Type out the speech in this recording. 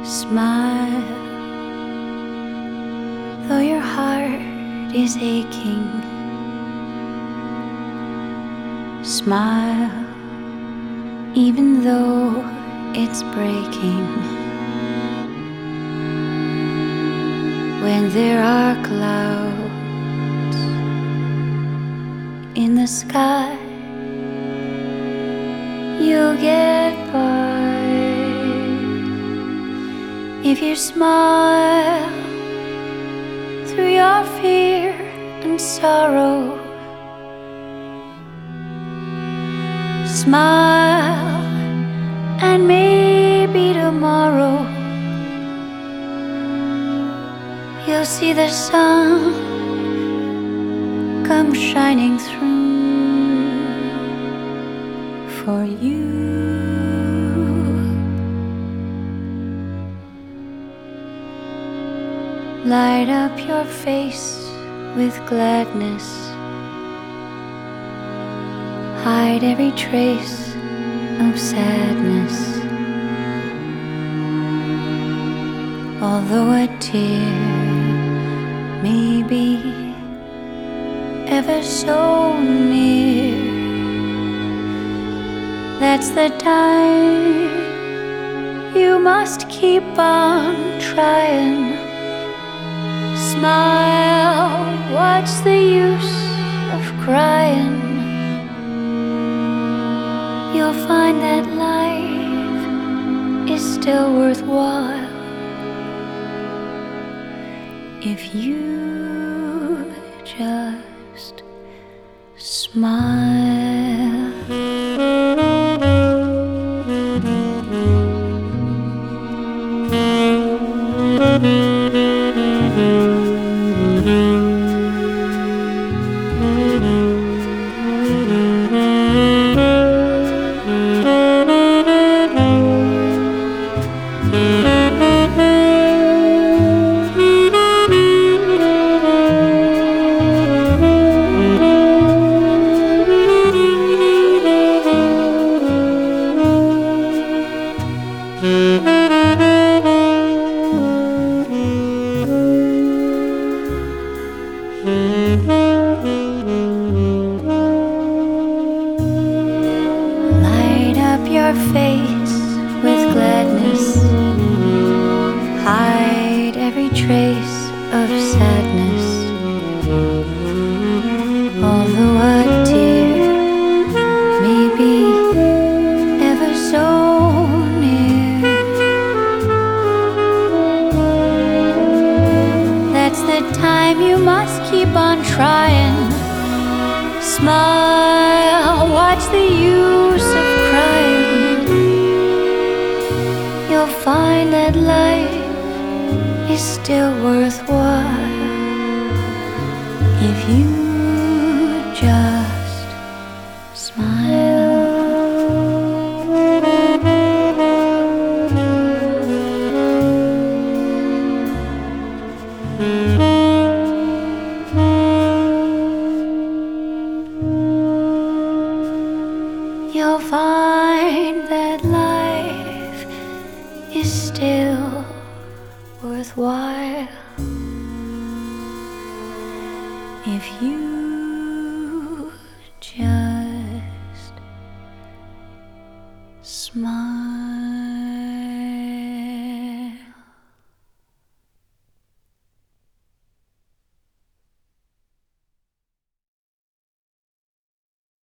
Smile, though your heart is aching. Smile, even though it's breaking. When there are clouds in the sky, you'll get by. If you smile through your fear and sorrow, smile and maybe tomorrow you'll see the sun come shining through for you. Light up your face with gladness. Hide every trace of sadness. Although a tear may be ever so near, that's the time you must keep on trying. Smile, what's the use of crying? You'll find that life is still worthwhile if you just smile. Light up your face with gladness. Hide every trace of sadness. Although a tear may be ever so near, that's the time you must keep on trying. Smile, what's the use of crying? You'll find that life is still worthwhile if you just smile. You'll find that life is still worthwhile if you just smile.